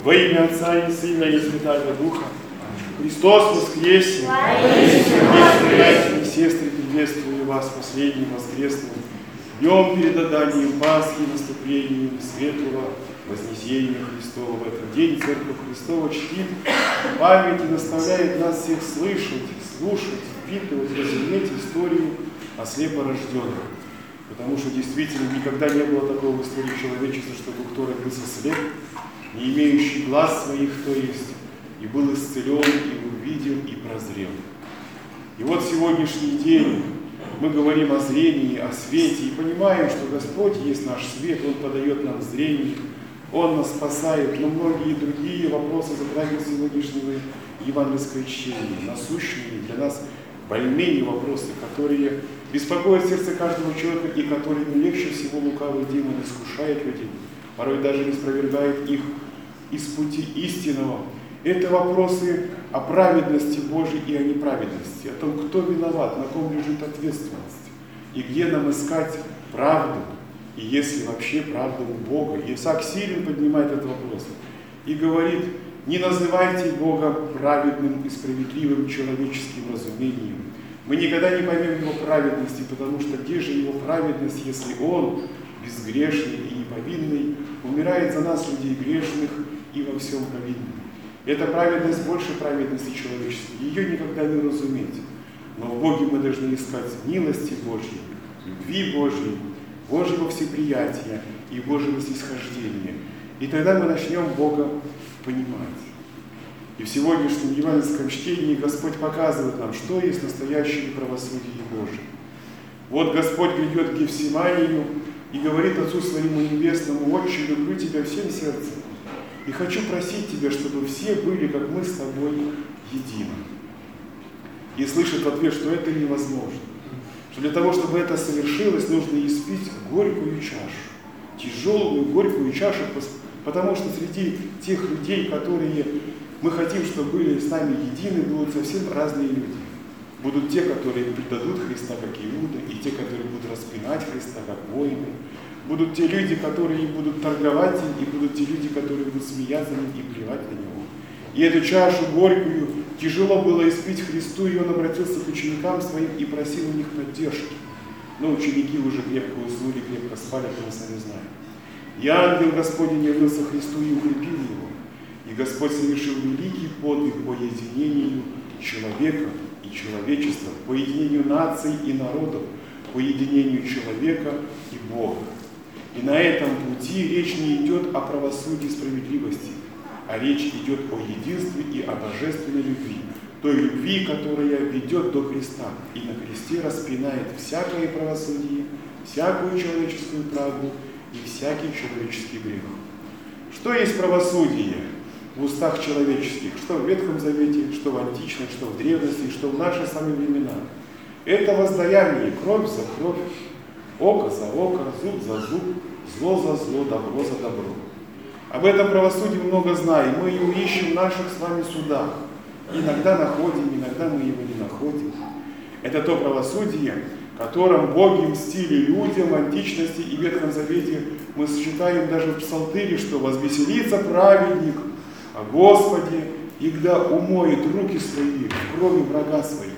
Во имя Отца и Сына и Святаго Духа. Христос воскресе! Братья и сестры, приветствую вас последним воскресным днем перед отданием Пасхи и наступлением светлого вознесения Христова. В этот день Церковь Христова чтит память и наставляет нас всех слышать, слушать, впитывать, разуметь историю о слепорожденных. Потому что действительно никогда не было такого в истории человечества, чтобы кто родился слеп, не имеющий глаз своих, то есть, и был исцелен, и увидел, и прозрел. И вот сегодняшний день мы говорим о зрении, о свете, и понимаем, что Господь есть наш свет, Он подает нам зрение, Он нас спасает, но многие другие вопросы затрагивают сегодняшнего евангельского чтения, насущные для нас больные вопросы, которые беспокоят сердце каждого человека и которыми легче всего лукавый демон искушает людей, порой даже не спровергает их из пути истинного. Это вопросы о праведности Божьей и о неправедности, о том, кто виноват, на ком лежит ответственность, и где нам искать правду, и есть ли вообще правда у Бога. Исаак Сирин поднимает этот вопрос и говорит: не называйте Бога праведным и справедливым человеческим разумением. Мы никогда не поймем Его праведности, потому что где же Его праведность, если Он, безгрешный и неповинный, умирает за нас, людей грешных, и во всем повинный. Эта праведность больше праведности человеческой, ее никогда не разуметь. Но в Боге мы должны искать милости Божьей, любви Божьей, Божьего всеприятия и Божьего снисхождения. И тогда мы начнем Бога понимать. И в сегодняшнем евангельском чтении Господь показывает нам, что есть настоящее правосудие Божие. Вот Господь грядет к Гефсиманию и говорит Отцу Своему Небесному: «Отче, люблю Тебя всем сердцем, и хочу просить Тебя, чтобы все были, как мы с Тобой, едины». И слышит в ответ, что это невозможно. Что для того, чтобы это совершилось, нужно испить горькую чашу. Тяжелую, горькую чашу, потому что среди тех людей, которые мы хотим, чтобы были с нами едины, будут совсем разные люди. Будут те, которые предадут Христа, как Иуда, и те, которые будут распинать Христа, как воины. Будут те люди, которые будут торговать им, и будут те люди, которые будут смеяться над ним и плевать на него. И эту чашу горькую тяжело было испить Христу, и Он обратился к ученикам Своим и просил у них поддержки. Но ученики уже крепко уснули, крепко спали, как мы сами знаем. И ангел Господень явился Христу и укрепил его. И Господь совершил великий подвиг по единению человека и человечества, по единению наций и народов, по единению человека и Бога. И на этом пути речь не идет о правосудии и справедливости, а речь идет о единстве и о божественной любви, той любви, которая ведет до креста и на кресте распинает всякое правосудие, всякую человеческую правду и всякий человеческий грех. Что есть правосудие в устах человеческих, что в Ветхом Завете, что в античной, что в древности, что в наши сами времена? Это воздаяние кровь за кровь, око за око, зуб за зуб, зло за зло, добро за добро. Об этом правосудии много знаем, мы его ищем в наших с вами судах. Иногда находим, иногда мы его не находим. Это то правосудие, которым боги мстили людям в античности и в Ветхом Завете. Мы читаем даже в Псалтире, что возвеселится праведник о Господе, и когда умоет руки свои в крови врага своих.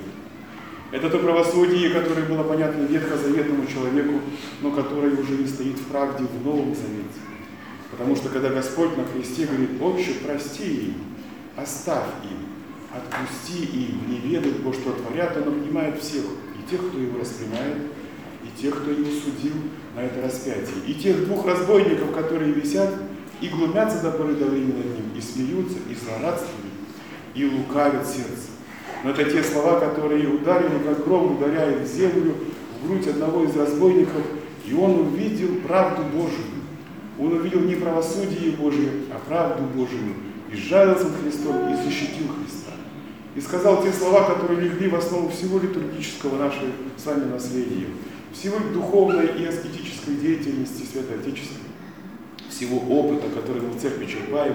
Это то правосудие, которое было понятно ветхозаветному человеку, но которое уже не стоит в правде в Новом Завете. Потому что когда Господь на кресте говорит: «Отче, прости им, оставь им, отпусти им, не ведают, Бо что творят», Он обнимает всех, и тех, кто его распинает, и тех, кто его судил на это распятие, и тех двух разбойников, которые висят и глумятся до поры до времени над ним, и смеются, и злорадствуют, и лукавят сердце. Но это те слова, которые ударили, как гром ударяет в землю, в грудь одного из разбойников, и он увидел правду Божию. Он увидел не правосудие Божие, а правду Божию, и сжалился над Христом, и защитил Христа. И сказал те слова, которые легли в основу всего литургического нашего с вами наследия, всего духовной и аскетической деятельности Святой Отечественной, всего опыта, который мы в церкви черпаем,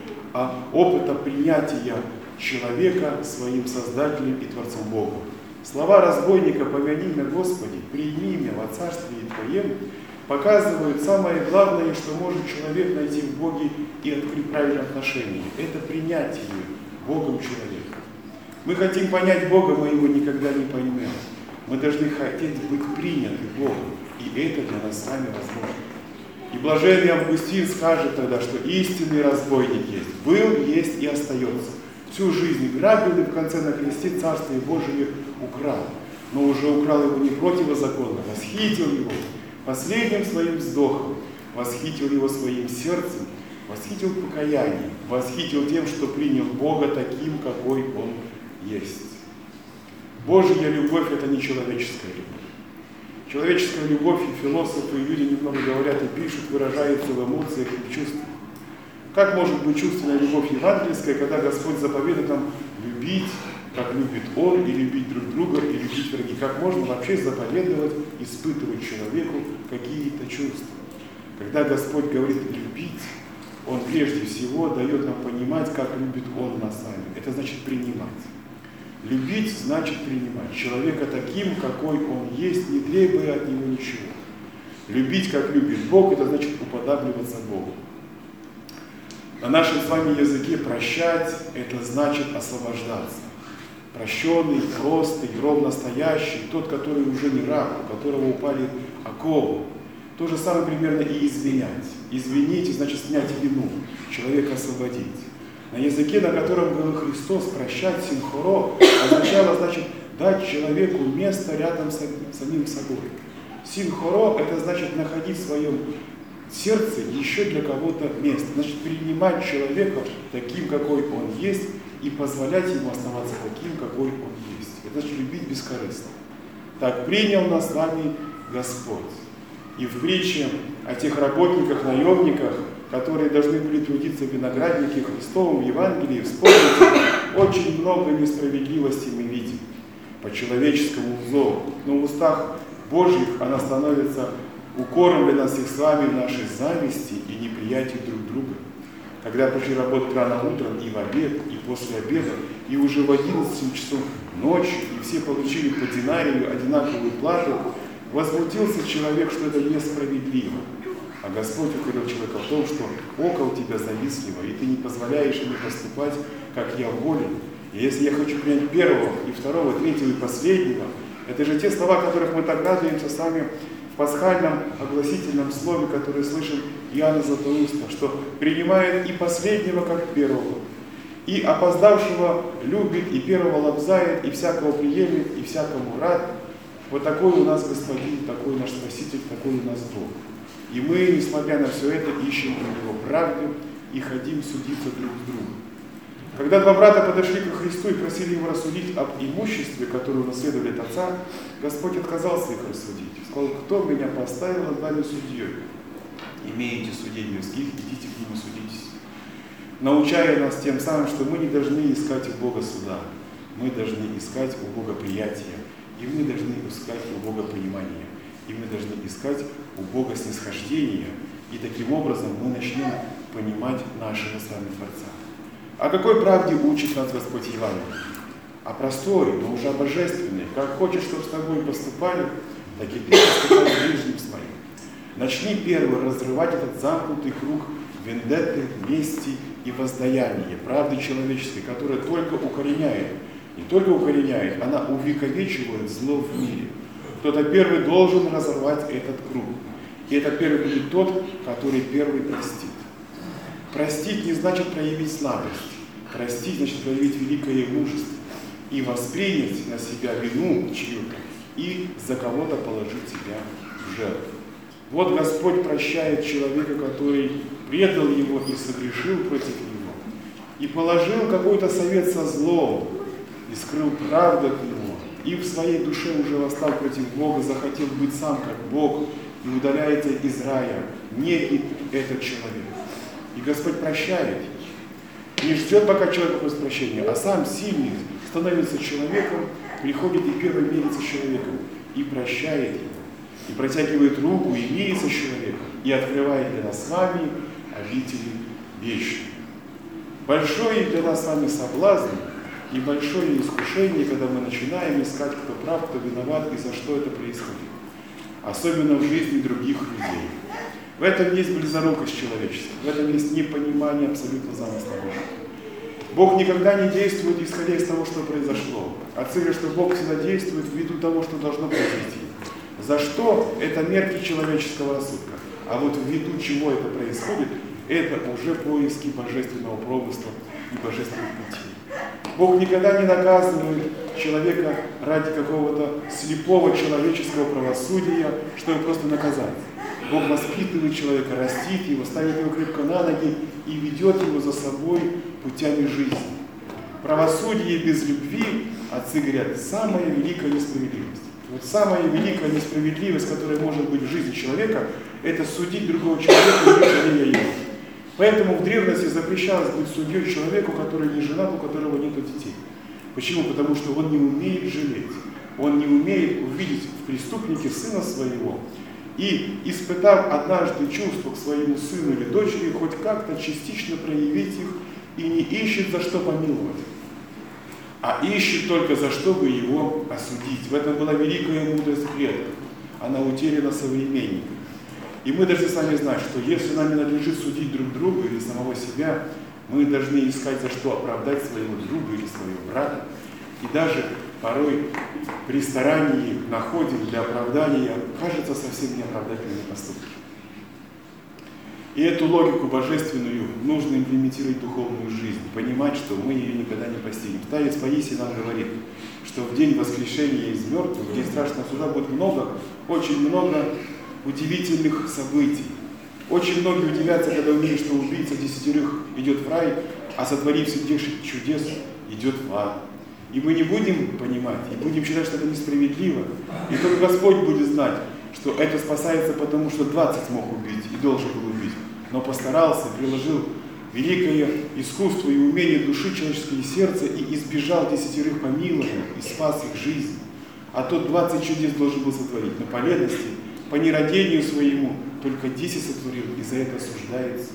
а опыта принятия человека своим Создателем и Творцом Богом. Слова разбойника «Помяни меня, Господи, прими меня во Царстве Твоем» показывают самое главное, что может человек найти в Боге и открыть правильное отношение. Это принятие Богом человека. Мы хотим понять Бога, мы его никогда не поймем. Мы должны хотеть быть приняты Богом. И это для нас с вами возможно. И блаженный Августин скажет тогда, что истинный разбойник есть. Был, есть и остается. Всю жизнь грабил и в конце на кресте Царствие Божие украл. Но уже украл его не противозаконно, восхитил его последним своим вздохом, восхитил его своим сердцем, восхитил покаянием, восхитил тем, что принял Бога таким, какой Он есть. Божья любовь – это не человеческая любовь. Человеческая любовь, и философы, и люди немного говорят и пишут, выражается в эмоциях и в чувствах. Как может быть чувственная любовь евангельская, когда Господь заповедует нам любить, как любит Он, и любить друг друга, и любить враги? Как можно вообще заповедовать, испытывать человеку какие-то чувства? Когда Господь говорит любить, Он прежде всего дает нам понимать, как любит Он нас с вами. Это значит принимать. Любить значит принимать человека таким, какой он есть, не требуя от него ничего. Любить, как любит Бог, это значит уподабливаться Богу. На нашем с вами языке прощать, это значит освобождаться. Прощенный, простый, гроб настоящий, тот, который уже не раб, у которого упали оковы. То же самое примерно и извинять. Извинить, значит снять вину, человека освободить. На языке, на котором говорил Христос, прощать синхоро означало, значит, дать человеку место рядом с самим собой. Синхоро – это значит находить в своем сердце еще для кого-то место. Значит, принимать человека таким, какой он есть, и позволять ему оставаться таким, какой он есть. Это значит любить бескорыстно. Так принял нас с вами Господь. И в притче о тех работниках, наемниках, которые должны были трудиться в винограднике Христовом, в Евангелии, вспомните, очень много несправедливости мы видим по человеческому узору. Но в устах Божьих она становится укором для нас их с вами в нашей зависти и неприятии друг друга. Когда пришли работать рано утром и в обед, и после обеда, и уже в 11 часов ночи, и все получили по динарию одинаковую плату, возмутился человек, что это несправедливо. А Господь укорил человека в том, что око у тебя завистливо, и ты не позволяешь мне поступать, как я волен. И если я хочу принять первого, и второго, третьего и последнего, это же те слова, которых мы так радуемся с вами в пасхальном огласительном слове, которое слышим Иоанна Златоуста, что принимает и последнего, как первого, и опоздавшего любит, и первого лобзает, и всякого приемлет, и всякому рад. Вот такой у нас Господин, такой наш Спаситель, такой у нас Бог. И мы, несмотря на все это, ищем у Него правду и хотим судиться друг с другом. Когда два брата подошли к Христу и просили Его рассудить об имуществе, которое унаследовали от отца, Господь отказался их рассудить. Сказал: кто меня поставил над вами судьей? Имеете судей мирских, идите к ним и судитесь. Научая нас тем самым, что мы не должны искать у Бога суда, мы должны искать у Бога приятия, и мы должны искать у Бога понимания. И мы должны искать у Бога снисхождения, и таким образом мы начнем понимать нашего с вами Творца. О какой правде учит нас Господь Евангелие? О простой, но уже о божественной. Как хочешь, чтобы с тобой поступали, так и ты поступай с ближним своим. Начни первый разрывать этот замкнутый круг вендетты, мести и воздаяния, правды человеческой, которая только укореняет, не только укореняет, она увековечивает зло в мире. Кто-то первый должен разорвать этот круг. И этот первый будет тот, который первый простит. Простить не значит проявить слабость. Простить значит проявить великое мужество. И воспринять на себя вину чью-то. И за кого-то положить себя в жертву. Вот Господь прощает человека, который предал Его и согрешил против Него. И положил какой-то совет со злом. И скрыл правду от Него. И в своей душе уже восстал против Бога, захотел быть сам как Бог, и удаляется из рая некий этот человек. И Господь прощает. Не ждет, пока человек попросит прощения, а сам сильный становится человеком, приходит и первый мирится с человеком, и прощает его, и протягивает руку, и мирится с человеком, и открывает для нас с вами обители вечные. Большой для нас с вами соблазн, и большое искушение, когда мы начинаем искать, кто прав, кто виноват и за что это происходит. особенно в жизни других людей. В этом есть близорукость человечества, в этом есть непонимание абсолютно замысла Божьего. Бог никогда не действует, исходя из того, что произошло. Отцы говорят, что Бог всегда действует ввиду того, что должно произойти. За что? Это мерки человеческого рассудка. А вот ввиду чего это происходит, это уже поиски божественного промысла и божественных путей. Бог никогда не наказывает человека ради какого-то слепого человеческого правосудия, чтобы просто наказать. Бог воспитывает человека, растит его, ставит его крепко на ноги и ведет его за собой путями жизни. Правосудие без любви, отцы говорят, самая великая несправедливость. Вот самая великая несправедливость, которая может быть в жизни человека, это судить другого человека, не жалея его. Поэтому в древности запрещалось быть судьей человеку, который не женат, у которого нет детей. Почему? Потому что он не умеет жалеть. Он не умеет увидеть в преступнике сына своего. И, испытав однажды чувство к своему сыну или дочери, хоть как-то частично проявить их, и не ищет за что помиловать, а ищет только за что бы его осудить. В этом была великая мудрость предков. Она утеряна современниками. И мы должны с вами знать, что если нам не надлежит судить друг друга или самого себя, мы должны искать за что оправдать своего друга или своего брата. И даже порой при старании находим для оправдания, кажется, совсем неоправдательные поступки. И эту логику божественную нужно имплементировать в духовную жизнь, понимать, что мы ее никогда не постигнем. Старец Паисий нам говорит, что в день воскрешения из мертвых, в день страшного суда, будет много, очень много удивительных событий. Очень многие удивятся, когда увидят, что убийца 10 идет в рай, а сотворивший чудес идет в ад. И мы не будем понимать, и будем считать, что это несправедливо. И только Господь будет знать, что это спасается потому, что 20 мог убить и должен был убить. Но постарался, приложил великое искусство и умение души человеческого сердца и избежал 10 помилований и спас их жизнь. А тот 20 чудес должен был сотворить. Но по лености, по нерадению своему, только 10 сотворил, и за это осуждается.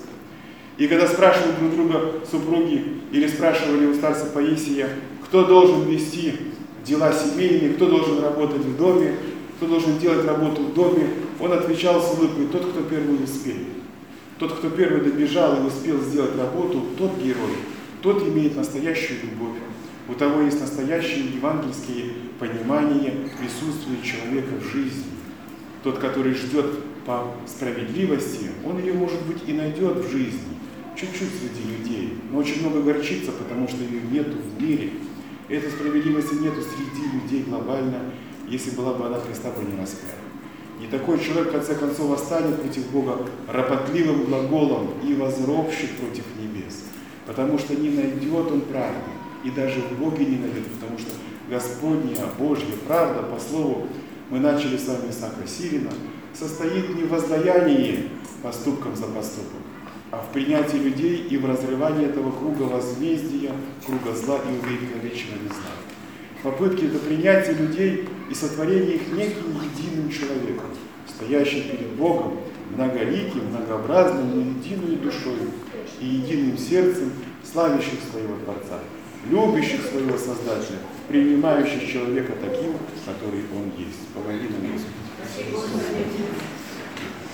И когда спрашивают друг друга супруги, или спрашивали у старца Паисия, кто должен вести дела семейные, кто должен работать в доме, кто должен делать работу в доме, он отвечал с улыбкой: тот, кто первый успел. Тот, кто первый добежал и успел сделать работу, тот герой, тот имеет настоящую любовь. У того есть настоящее евангельское понимание присутствия человека в жизни. Тот, который ждет по справедливости, он ее, может быть, и найдет в жизни, чуть-чуть среди людей, но очень много горчится, потому что ее нету в мире. Этой справедливости нету среди людей глобально, если была бы она Христа бы не распяла. И такой человек, в конце концов, восстанет против Бога ропотливым глаголом и возропщит против небес, потому что не найдет он правды, и даже в Боге не найдет, потому что Господня, Божья правда, по слову, мы начали с вами Исаака Сирина, состоит не в воздаянии поступком за поступок, а в принятии людей и в разрывании этого круга возмездия, круга зла и увековеченного зла. Попытки это принятие людей и сотворение их неким единым человеком, стоящим перед Богом, многоликим, многообразным, но единой душой и единым сердцем, славящих своего Творца, любящих своего Создателя, принимающих человека таким, который он есть. Помоги нам, Господи.